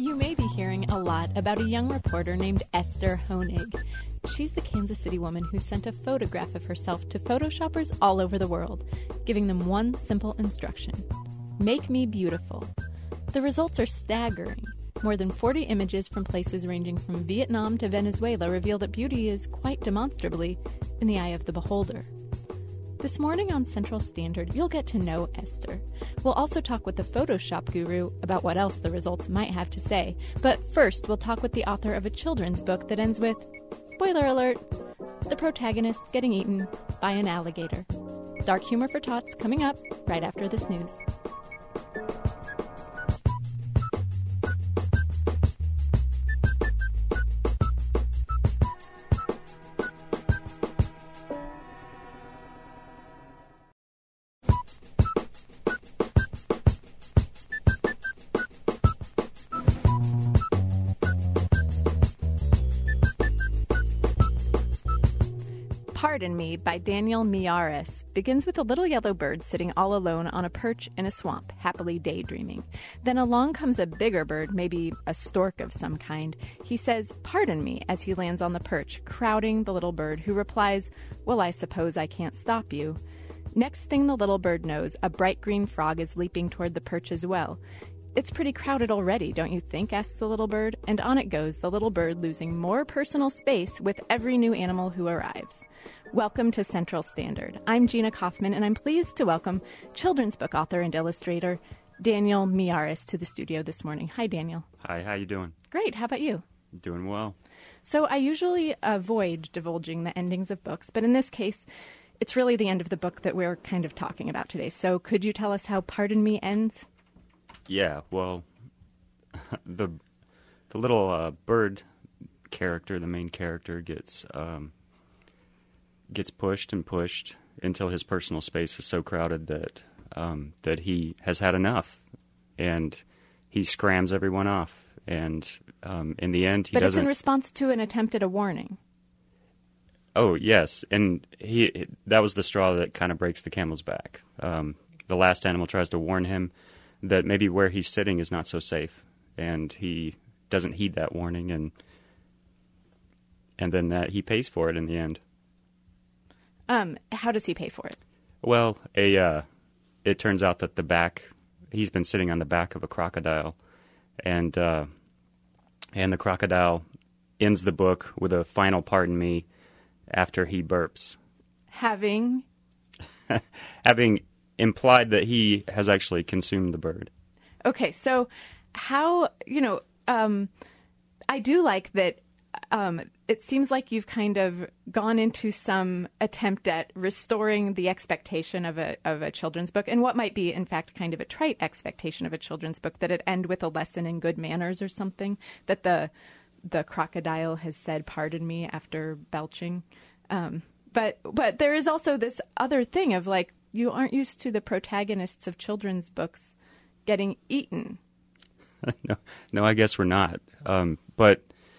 You may be hearing a lot about a young reporter named Esther Honig. She's the Kansas City woman who sent a photograph of herself to photoshoppers all over the world, giving them one simple instruction: make me beautiful. The results are staggering. More than 40 images from places ranging from Vietnam to Venezuela reveal that beauty is quite demonstrably in the eye of the beholder. This morning on Central Standard, you'll get to know Esther. We'll also talk with the Photoshop guru about what else the results might have to say. But first, we'll talk with the author of a children's book that ends with, spoiler alert, the protagonist getting eaten by an alligator. Dark humor for tots coming up right after this news. Pardon Me by Daniel Miyares begins with a little yellow bird sitting all alone on a perch in a swamp, happily daydreaming. Then along comes a bigger bird, maybe a stork of some kind. He says, "Pardon me," as he lands on the perch, crowding the little bird, who replies, "Well, I suppose I can't stop you." Next thing the little bird knows, a bright green frog is leaping toward the perch as well. "It's pretty crowded already, don't you think?" asks the little bird, and on it goes, the little bird losing more personal space with every new animal who arrives. Welcome to Central Standard. I'm Gina Kaufman, and I'm pleased to welcome children's book author and illustrator Daniel Miyares to the studio this morning. Hi, Daniel. Hi, how you doing? Great. How about you? Doing well. So I usually avoid divulging the endings of books, but in this case, it's really the end of the book that we're kind of talking about today. So could you tell us how Pardon Me ends? Yeah, well, the little bird character, the main character, gets pushed and pushed until his personal space is so crowded that that he has had enough, and he scrams everyone off. And in the end, he doesn't. But it's in response to an attempt at a warning. Oh yes, and that was the straw that kind of breaks the camel's back. The last animal tries to warn him that maybe where he's sitting is not so safe, and he doesn't heed that warning, and then that he pays for it in the end. How does he pay for it? Well, it turns out that he's been sitting on the back of a crocodile, and the crocodile ends the book with a final "pardon me" after he burps. Having implied that he has actually consumed the bird. Okay, so how, I do like that it seems like you've kind of gone into some attempt at restoring the expectation of a children's book, and what might be, in fact, kind of a trite expectation of a children's book, that it end with a lesson in good manners or something, that the crocodile has said, "Pardon me," after belching. But there is also this other thing of, like, you aren't used to the protagonists of children's books getting eaten. No, I guess we're not. But,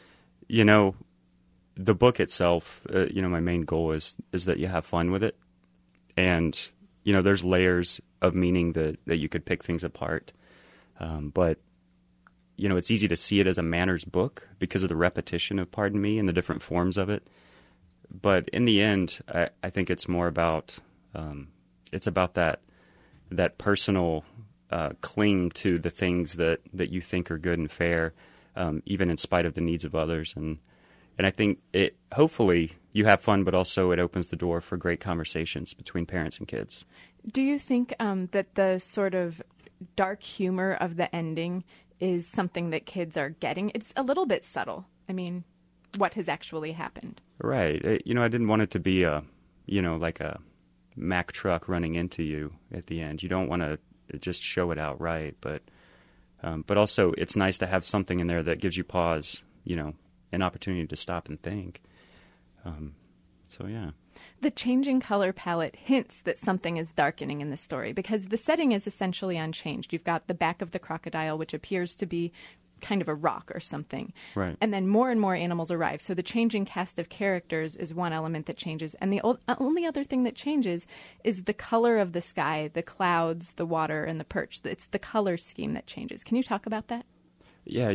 the book itself, my main goal is that you have fun with it. And, there's layers of meaning that you could pick things apart. But, it's easy to see it as a manners book because of the repetition of Pardon Me and the different forms of it. But in the end, I think it's more about... it's about that personal cling to the things that you think are good and fair, even in spite of the needs of others. And I think hopefully you have fun, but also it opens the door for great conversations between parents and kids. Do you think that the sort of dark humor of the ending is something that kids are getting? It's a little bit subtle. I mean, what has actually happened? Right. I didn't want it to be like a Mack truck running into you at the end. You don't want to just show it outright, but also it's nice to have something in there that gives you pause, an opportunity to stop and think. So yeah. The changing color palette hints that something is darkening in the story because the setting is essentially unchanged. You've got the back of the crocodile, which appears to be kind of a rock or something. Right. And then more and more animals arrive. So the changing cast of characters is one element that changes. And the only other thing that changes is the color of the sky, the clouds, the water, and the perch. It's the color scheme that changes. Can you talk about that? Yeah,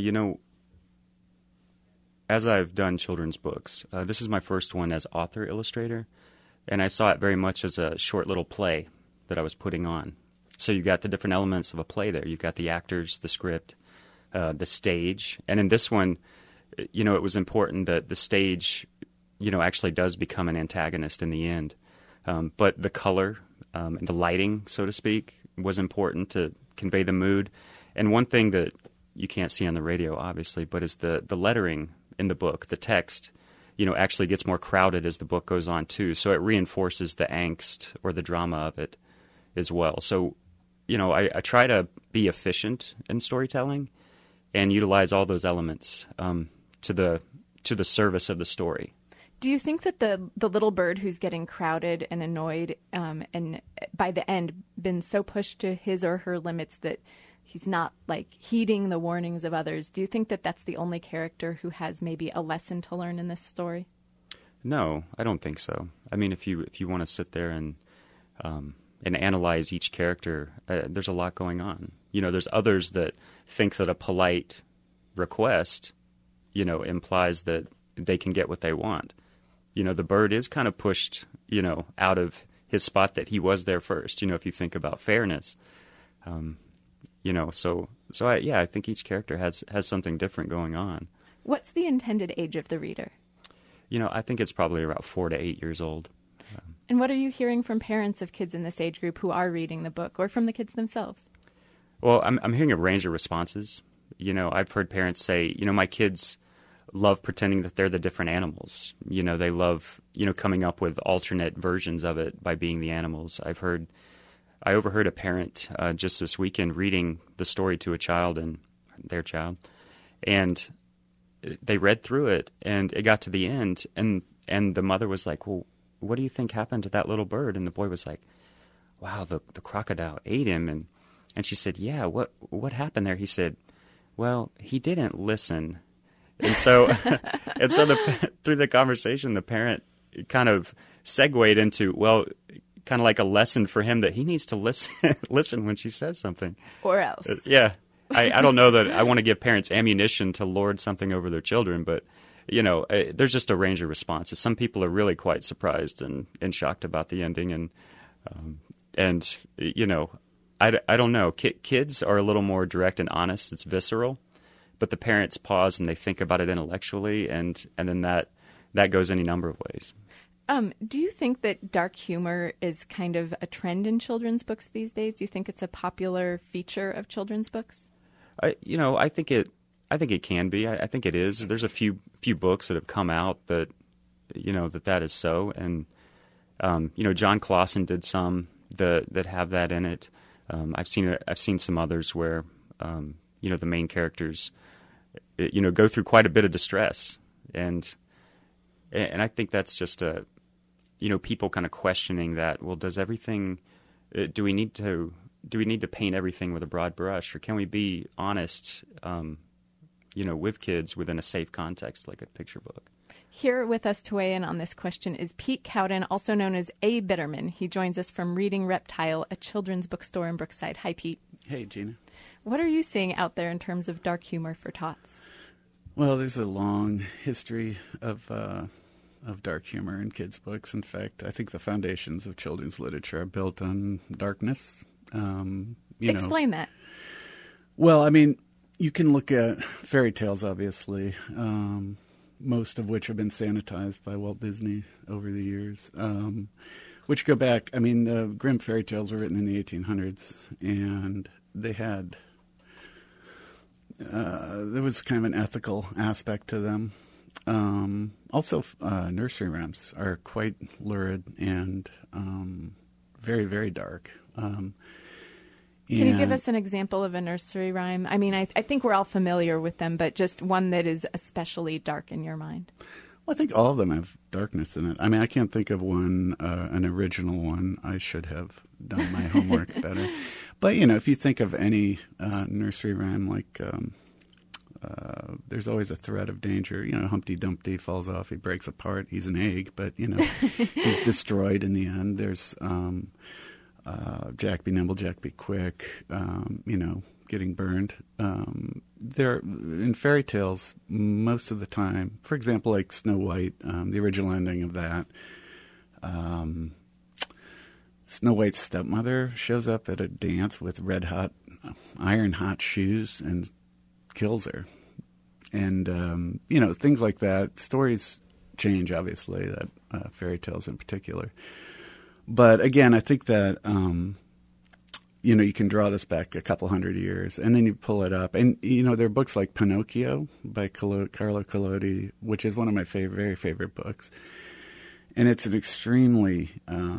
as I've done children's books, this is my first one as author-illustrator, and I saw it very much as a short little play that I was putting on. So you've got the different elements of a play there. You've got the actors, the script, the stage. And in this one, it was important that the stage, actually does become an antagonist in the end. But the color and the lighting, so to speak, was important to convey the mood. And one thing that you can't see on the radio, obviously, but is the lettering in the book, the text, actually gets more crowded as the book goes on, too. So it reinforces the angst or the drama of it as well. So, I try to be efficient in storytelling and utilize all those elements to the service of the story. Do you think that the little bird who's getting crowded and annoyed and by the end been so pushed to his or her limits that he's not heeding the warnings of others, do you think that that's the only character who has maybe a lesson to learn in this story? No, I don't think so. I mean, if you want to sit there and analyze each character, there's a lot going on. There's others that think that a polite request, implies that they can get what they want. The bird is kind of pushed, out of his spot that he was there first, if you think about fairness. I think each character has something different going on. What's the intended age of the reader? I think it's probably about 4 to 8 years old. And what are you hearing from parents of kids in this age group who are reading the book, or from the kids themselves? Well, I'm hearing a range of responses. I've heard parents say, my kids love pretending that they're the different animals. They love, coming up with alternate versions of it by being the animals. I overheard a parent just this weekend reading the story to a child and their child, and they read through it, and it got to the end, and the mother was like, well, what do you think happened to that little bird? And the boy was like, wow, the crocodile ate him. And she said, yeah, what happened there? He said, well, he didn't listen. And so through the conversation, the parent kind of segued into, well, kind of like a lesson for him that he needs to listen when she says something. Or else. Yeah. I don't know that I want to give parents ammunition to lord something over their children, but, there's just a range of responses. Some people are really quite surprised and shocked about the ending. And I don't know. Kids are a little more direct and honest. It's visceral. But the parents pause and they think about it intellectually, and then that goes any number of ways. Do you think that dark humor is kind of a trend in children's books these days? Do you think it's a popular feature of children's books? I think it can be. I think it is. There's a few books that have come out that that is so, and John Clausen did some that have that in it. I've seen some others where the main characters go through quite a bit of distress, and I think that's just people kind of questioning that. Well, does everything? Do we need to paint everything with a broad brush, or can we be honest? With kids within a safe context like a picture book. Here with us to weigh in on this question is Pete Cowden, also known as A. Bitterman. He joins us from Reading Reptile, a children's bookstore in Brookside. Hi, Pete. Hey, Gina. What are you seeing out there in terms of dark humor for tots? Well, there's a long history of dark humor in kids' books. In fact, I think the foundations of children's literature are built on darkness. Explain that. Well, I mean, you can look at fairy tales, obviously, most of which have been sanitized by Walt Disney over the years, which go back. I mean, the Grimm fairy tales were written in the 1800s, and they had there was kind of an ethical aspect to them. Also, nursery rhymes are quite lurid and very, very dark. Can you give us an example of a nursery rhyme? I mean, I think we're all familiar with them, but just one that is especially dark in your mind. Well, I think all of them have darkness in it. I mean, I can't think of one, an original one. I should have done my homework better. But, if you think of any nursery rhyme, like there's always a threat of danger. Humpty Dumpty falls off, he breaks apart, he's an egg, but, he's destroyed in the end. There's Jack Be Nimble, Jack Be Quick, getting burned. In fairy tales, most of the time, for example, like Snow White, the original ending of that, Snow White's stepmother shows up at a dance with iron-hot shoes and kills her. And, things like that. Stories change, obviously, that fairy tales in particular. But, again, I think that, you can draw this back a couple hundred years, and then you pull it up. And, there are books like Pinocchio by Carlo Collodi, which is one of my very favorite books. And it's an extremely...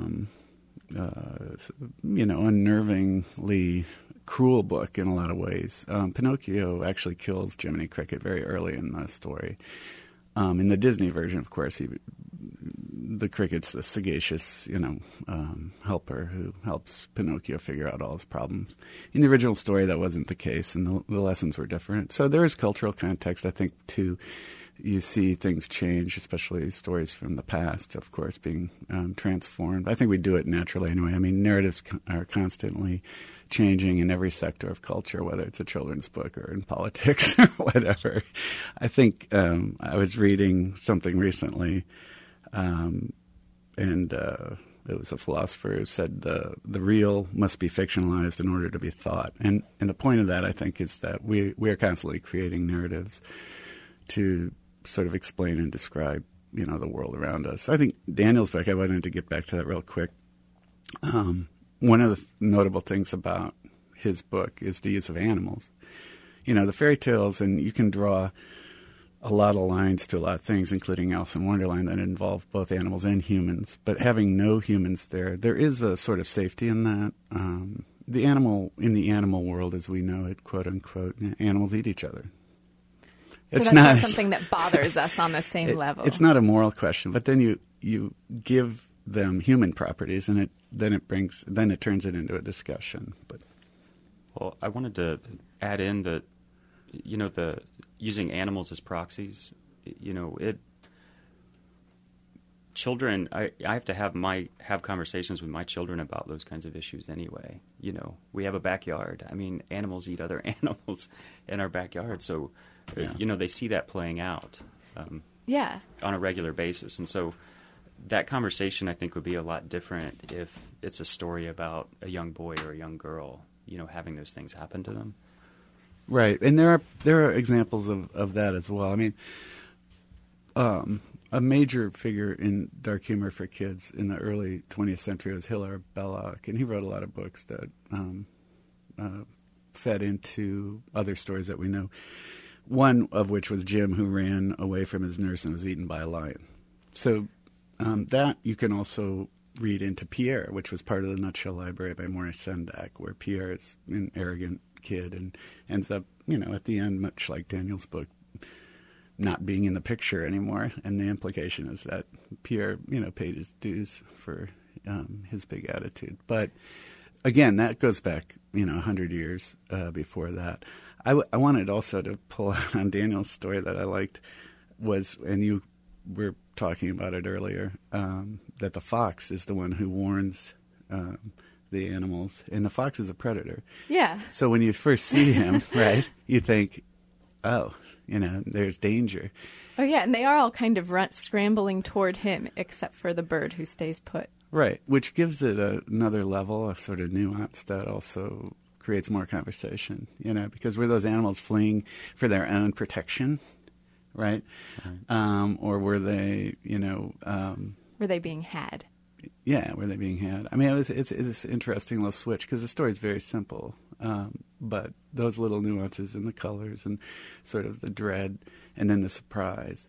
unnervingly cruel book in a lot of ways. Pinocchio actually kills Jiminy Cricket very early in the story. In the Disney version, of course, the cricket's the sagacious, helper who helps Pinocchio figure out all his problems. In the original story, that wasn't the case, and the lessons were different. So there is cultural context, I think, too. You see things change, especially stories from the past, of course, being transformed. I think we do it naturally anyway. I mean, narratives are constantly changing in every sector of culture, whether it's a children's book or in politics or whatever. I think I was reading something recently, and it was a philosopher who said the real must be fictionalized in order to be thought. And the point of that, I think, is that we are constantly creating narratives to sort of explain and describe, the world around us. I think Daniel's book, I wanted to get back to that real quick. One of the notable things about his book is the use of animals. The fairy tales, and you can draw a lot of lines to a lot of things, including Alice in Wonderland, that involve both animals and humans. But having no humans there is a sort of safety in that. In the animal world, as we know it, quote unquote, animals eat each other. So that's not something that bothers us on the same level. It's not a moral question, but then you give them human properties, and then it turns it into a discussion. But well, I wanted to add in that the using animals as proxies. Children, I have to have conversations with my children about those kinds of issues anyway. We have a backyard. I mean, animals eat other animals in our backyard, so. Yeah. They see that playing out on a regular basis. And so that conversation, I think, would be a lot different if it's a story about a young boy or a young girl, having those things happen to them. Right. And there are examples of that as well. I mean, a major figure in dark humor for kids in the early 20th century was Hilaire Belloc, and he wrote a lot of books that fed into other stories that we know. One of which was Jim, who ran away from his nurse and was eaten by a lion. So that you can also read into Pierre, which was part of the Nutshell Library by Maurice Sendak, where Pierre is an arrogant kid and ends up, at the end, much like Daniel's book, not being in the picture anymore. And the implication is that Pierre, paid his dues for his big attitude. But again, that goes back, 100 years before that. I wanted also to pull out on Daniel's story that I liked was, and you were talking about it earlier, that the fox is the one who warns the animals, and the fox is a predator. Yeah. So when you first see him, right, you think, oh, there's danger. Oh, yeah, and they are all kind of scrambling toward him, except for the bird who stays put. Right, which gives it another level, a sort of nuance that also creates more conversation, because were those animals fleeing for their own protection, right? Or were they, were they being had? Yeah, were they being had? I mean, it's an interesting little switch because the story is very simple, but those little nuances in the colors and sort of the dread and then the surprise,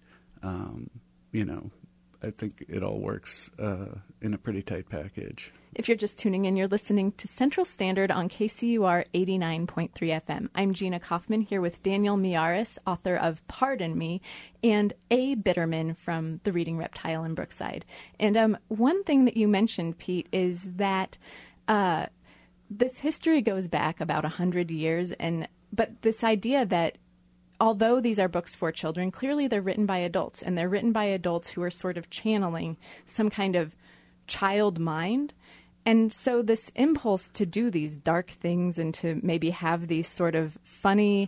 I think it all works in a pretty tight package. If you're just tuning in, you're listening to Central Standard on KCUR 89.3 FM. I'm Gina Kaufman here with Daniel Miyares, author of Pardon Me, and A. Bitterman from the Reading Reptile in Brookside. And one thing that you mentioned, Pete, is that this history goes back about 100 years, but this idea that although these are books for children, clearly they're written by adults, and they're written by adults who are sort of channeling some kind of child mind. And so this impulse to do these dark things and to maybe have these sort of funny,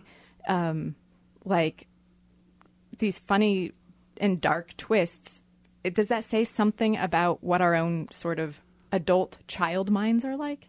these funny and dark twists, does that say something about what our own sort of adult child minds are like?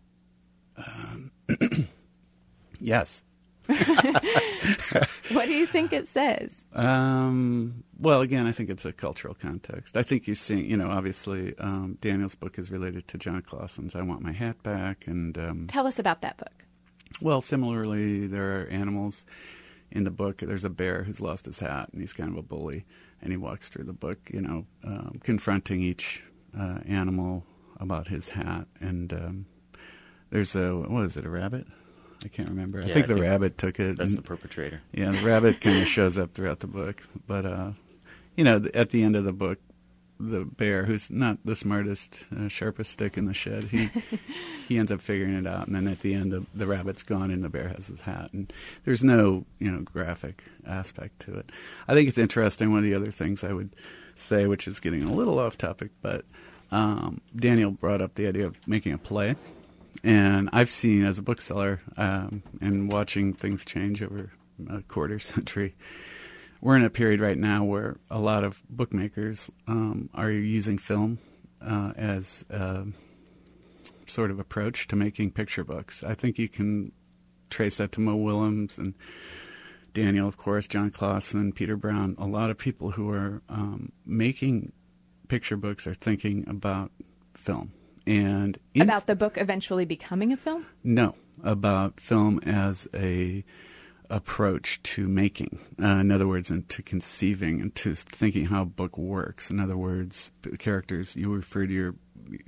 Yes. What do you think it says? Well, again, I think it's a cultural context. I think you see, obviously, Daniel's book is related to John Clausen's I Want My Hat Back. And tell us about that book. Well, similarly, there are animals in the book. There's a bear who's lost his hat, and he's kind of a bully. And he walks through the book, confronting each animal about his hat. And there's a rabbit? I can't remember. I think the rabbit took it. That's the perpetrator. Yeah, the rabbit kind of shows up throughout the book. But, at the end of the book, the bear, who's not the smartest, sharpest stick in the shed, he ends up figuring it out. And then at the end, the rabbit's gone and the bear has his hat. And there's no, graphic aspect to it. I think it's interesting. One of the other things I would say, which is getting a little off topic, but Daniel brought up the idea of making a play. And I've seen, as a bookseller, and watching things change over a quarter century, we're in a period right now where a lot of bookmakers are using film as a sort of approach to making picture books. I think you can trace that to Mo Willems and Daniel, of course, John Clausen, Peter Brown. A lot of people who are making picture books are thinking about film. And about the book eventually becoming a film? No, about film as a approach to making. In other words, and to conceiving and to thinking how a book works. In other words, characters, you refer to your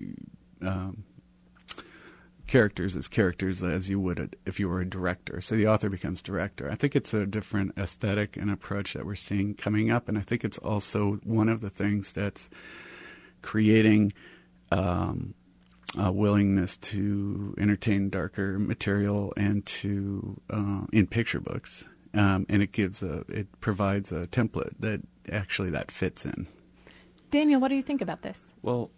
characters as you would if you were a director. So the author becomes director. I think it's a different aesthetic and approach that we're seeing coming up, and I think it's also one of the things that's creating a willingness to entertain darker material and to in picture books, and it provides a template that fits in. Daniel, what do you think about this? Well,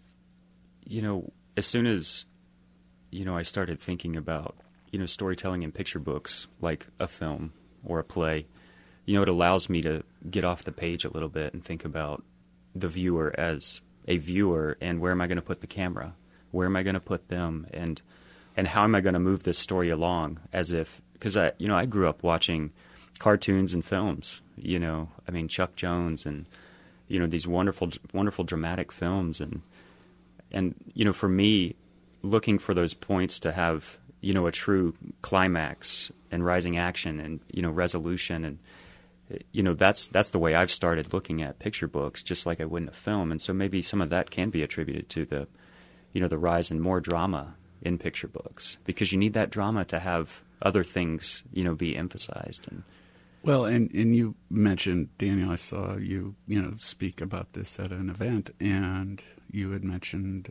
as soon as I started thinking about storytelling in picture books like a film or a play, it allows me to get off the page a little bit and think about the viewer as a viewer, and where am I going to put the camera? Where am I going to put them, and how am I going to move this story along? Because I grew up watching cartoons and films. Chuck Jones and these wonderful, wonderful dramatic films, and for me, looking for those points to have a true climax and rising action and resolution, and that's the way I've started looking at picture books, just like I would in a film, and so maybe some of that can be attributed to the rise in more drama in picture books, because you need that drama to have other things, be emphasized. And you mentioned, Daniel, I saw you, speak about this at an event, and you had mentioned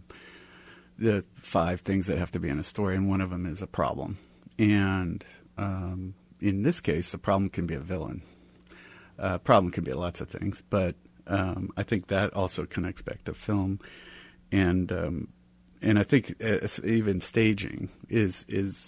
the 5 things that have to be in a story, and one of them is a problem. And in this case, the problem can be a villain. Problem can be lots of things, but I think that also connects back to film. And I think even staging is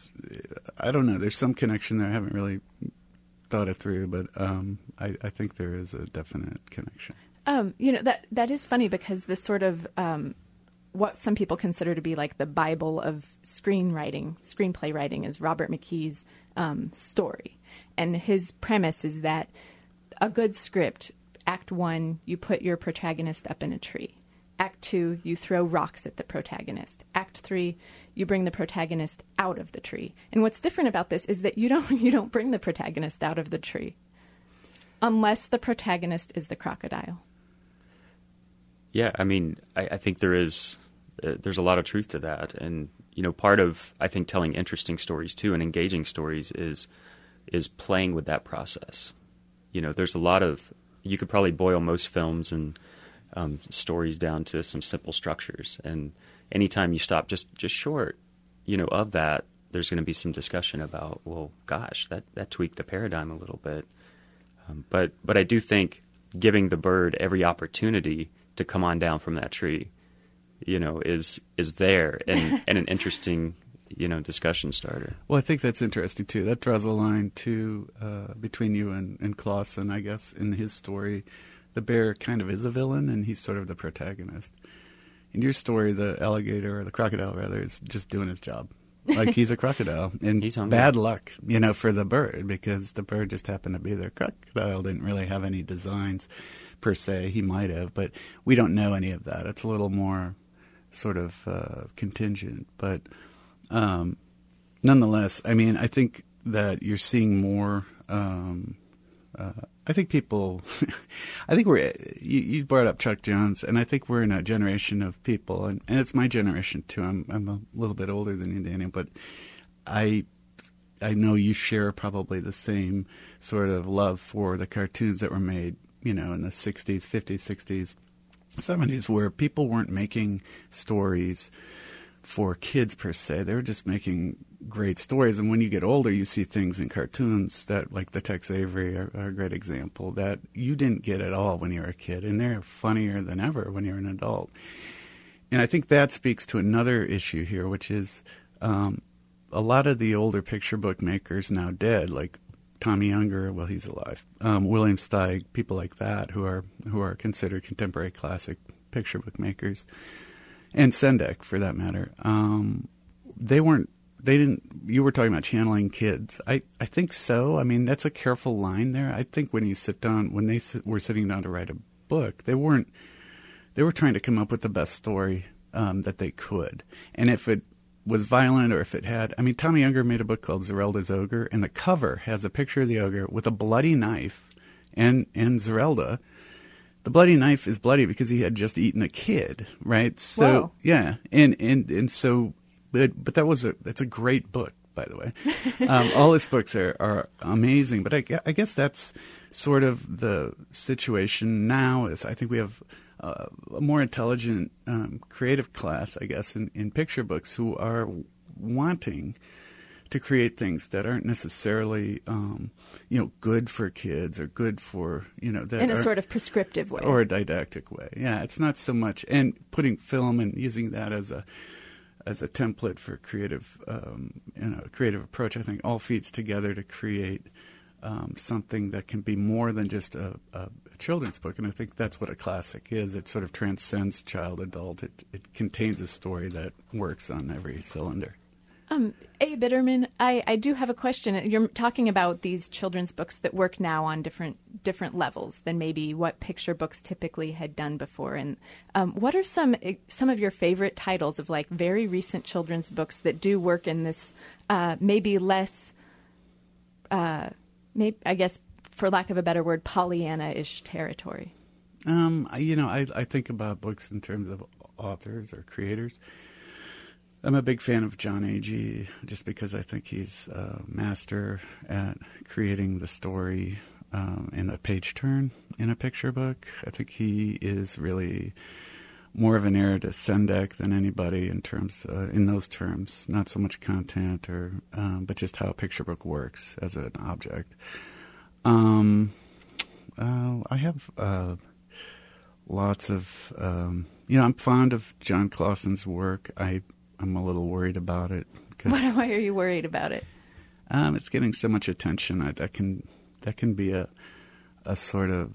I don't know. There's some connection there. I haven't really thought it through, but I think there is a definite connection. That is funny, because this sort of what some people consider to be like the Bible of screenplay writing is Robert McKee's story, and his premise is that a good script, Act 1, you put your protagonist up in a tree. Act 2, you throw rocks at the protagonist. Act 3, you bring the protagonist out of the tree. And what's different about this is that you don't bring the protagonist out of the tree unless the protagonist is the crocodile. Yeah, I think there's a lot of truth to that, and part of, I think, telling interesting stories too and engaging stories is playing with that process. There's a lot of, you could probably boil most films and stories down to some simple structures, and anytime you stop just short, of that, there's going to be some discussion about, well, gosh, that tweaked the paradigm a little bit. But I do think giving the bird every opportunity to come on down from that tree is there and an interesting, discussion starter. Well, I think that's interesting, too. That draws a line, too, between you and Clausen, I guess. In his story, the bear kind of is a villain, and he's sort of the protagonist. In your story, the alligator, or the crocodile, rather, is just doing his job. Like, he's a crocodile. And he's hungry. Bad luck, for the bird, because the bird just happened to be there. Crocodile didn't really have any designs, per se. He might have, but we don't know any of that. It's a little more sort of contingent. But nonetheless, I mean, I think that you're seeing more... I think people, you brought up Chuck Jones, and I think we're in a generation of people, and it's my generation too. I'm a little bit older than you, Daniel, but I know you share probably the same sort of love for the cartoons that were made, in the 60s, 50s, 60s, 70s, where people weren't making stories for kids per se. They were just making great stories. And when you get older, you see things in cartoons that, like the Tex Avery are a great example, that you didn't get at all when you were a kid. And they're funnier than ever when you're an adult. And I think that speaks to another issue here, which is a lot of the older picture book makers now dead, like Tommy Younger, well, he's alive, William Steig, people like that who are considered contemporary classic picture book makers, and Sendek, for that matter. You were talking about channeling kids. I think so. I mean, that's a careful line there. I think when you sit down, when they were sitting down to write a book, they were trying to come up with the best story that they could. And if it was violent or if it had, I mean, Tommy Younger made a book called Zerelda's Ogre, and the cover has a picture of the ogre with a bloody knife and Zerelda. The bloody knife is bloody because he had just eaten a kid, right? So, Whoa. Yeah. And so, but that's a great book, by the way. All his books are amazing, but I guess that's sort of the situation now. Is I think we have a more intelligent, creative class, I guess, in picture books who are wanting to create things that aren't necessarily, good for kids or good for, that in a sort of prescriptive way. Or a didactic way. Yeah, it's not so much. And putting film and using that as a template for creative approach, I think all feeds together to create something that can be more than just a children's book. And I think that's what a classic is. It sort of transcends child, adult. It contains a story that works on every cylinder. A. Bitterman, I do have a question. You're talking about these children's books that work now on different levels than maybe what picture books typically had done before. And what are some of your favorite titles of like very recent children's books that do work in this maybe less, I guess, for lack of a better word, Pollyanna-ish territory? I think about books in terms of authors or creators. I'm a big fan of John Agee just because I think he's a master at creating the story in a page turn in a picture book. I think he is really more of an heir to Sendek than anybody in those terms. Not so much content but just how a picture book works as an object. I have lots of I'm fond of John Clausen's work. I'm a little worried about it. Why are you worried about it? It's getting so much attention. That can be a sort of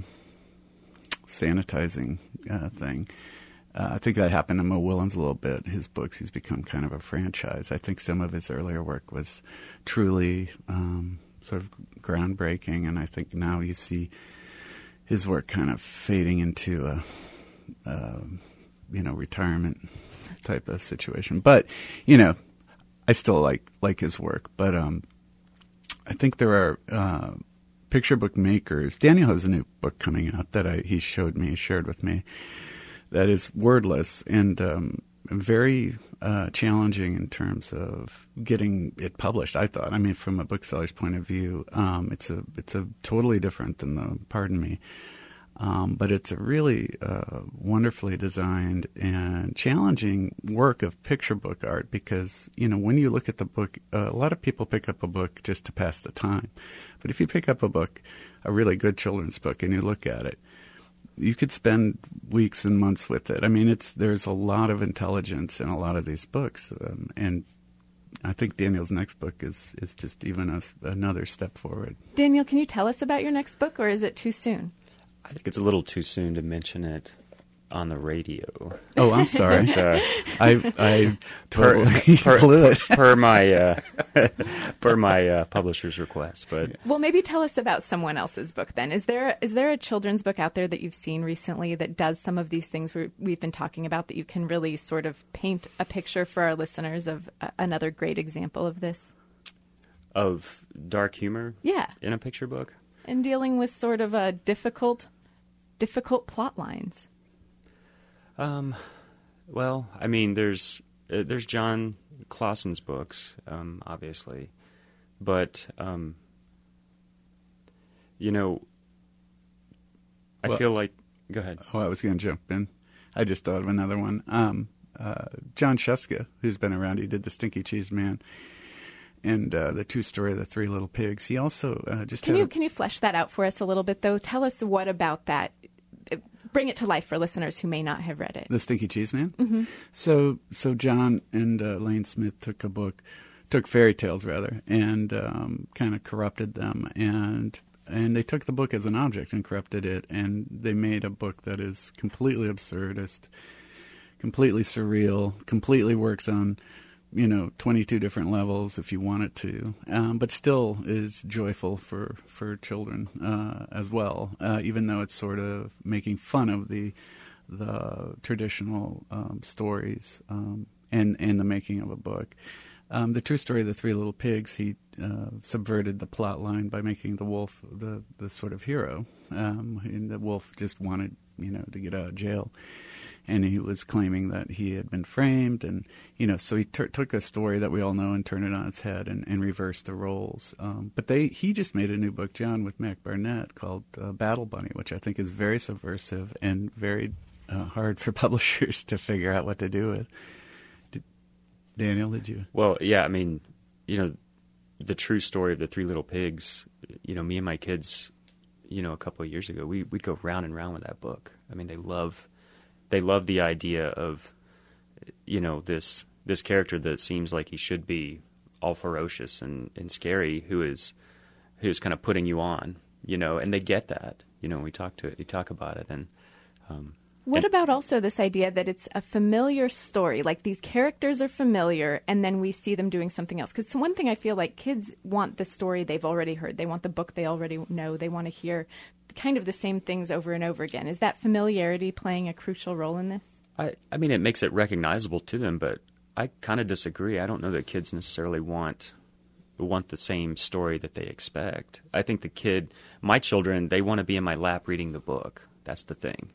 sanitizing thing. I think that happened to Mo Willems a little bit. His books, he's become kind of a franchise. I think some of his earlier work was truly sort of groundbreaking, and I think now you see his work kind of fading into a retirement type of situation. But, I still like his work. But I think there are picture book makers. Daniel has a new book coming out that he shared with me, that is wordless and very challenging in terms of getting it published, I thought. I mean, from a bookseller's point of view, it's a totally different than the Pardon Me. But it's a really wonderfully designed and challenging work of picture book art because, when you look at the book, a lot of people pick up a book just to pass the time. But if you pick up a really good children's book, and you look at it, you could spend weeks and months with it. I mean, there's a lot of intelligence in a lot of these books, and I think Daniel's next book is just even another step forward. Daniel, can you tell us about your next book, or is it too soon? I think it's a little too soon to mention it on the radio. Oh, I'm sorry. But, I totally blew it. per my publisher's request. But well, maybe tell us about someone else's book then. Is there a children's book out there that you've seen recently that does some of these things we've been talking about, that you can really sort of paint a picture for our listeners of another great example of this? Of dark humor? Yeah. In a picture book? And dealing with sort of a difficult plot lines. Well, I mean, there's John Clausen's books, obviously, but I feel like. Go ahead. Oh, I was going to jump in. I just thought of another one. John Shuska, who's been around, he did The Stinky Cheese Man and the true story of the Three Little Pigs. He also Can you flesh that out for us a little bit, though? Tell us what about that. Bring it to life for listeners who may not have read it. The Stinky Cheese Man? Mm-hmm. So John and Lane Smith took fairy tales rather, and kind of corrupted them, and they took the book as an object and corrupted it, and they made a book that is completely absurdist, completely surreal, completely works on 22 different levels if you want it to, but still is joyful for children as well, even though it's sort of making fun of the traditional stories and the making of a book. The true story of the Three Little Pigs, he subverted the plot line by making the wolf the sort of hero, and the wolf just wanted to get out of jail. And he was claiming that he had been framed, and so he took a story that we all know and turned it on its head and reversed the roles. But he just made a new book, John, with Mac Barnett called Battle Bunny, which I think is very subversive and very hard for publishers to figure out what to do with. Daniel, did you? Well, yeah, I mean, the true story of the Three Little Pigs. Me and my kids, a couple of years ago, we'd go round and round with that book. I mean, they love the idea of, this character that seems like he should be all ferocious and scary, who's kind of putting you on, and they get that. We talk about it, and what about also this idea that it's a familiar story, like these characters are familiar, and then we see them doing something else? Because one thing I feel like kids want the story they've already heard. They want the book they already know. They want to hear kind of the same things over and over again. Is that familiarity playing a crucial role in this? I mean, it makes it recognizable to them, but I kind of disagree. I don't know that kids necessarily want the same story that they expect. I think my children, they want to be in my lap reading the book. That's the thing.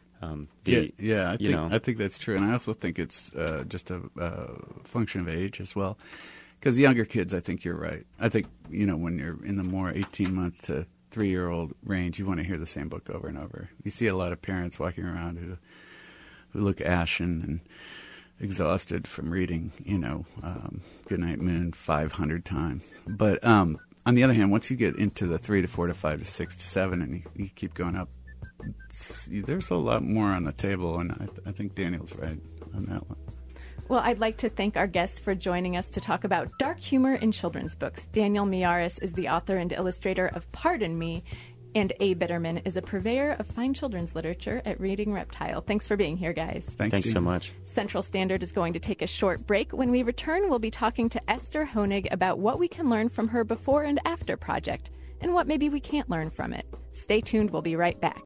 I think that's true, and I also think it's just a function of age as well. Because younger kids, I think you're right. I think when you're in the more 18-month to 3-year-old range, you want to hear the same book over and over. You see a lot of parents walking around who look ashen and exhausted from reading, Goodnight Moon 500 times. But on the other hand, once you get into the 3 to 4 to 5 to 6 to 7, and you keep going up, there's a lot more on the table, and I think Daniel's right on that one. Well, I'd like to thank our guests for joining us to talk about dark humor in children's books. Daniel Miyares is the author and illustrator of Pardon Me, and A. Bitterman is a purveyor of fine children's literature at Reading Reptile. Thanks for being here, guys. Thanks so much. Central Standard is going to take a short break. When we return, we'll be talking to Esther Honig about what we can learn from her before and after project, and what maybe we can't learn from it. Stay tuned. We'll be right back.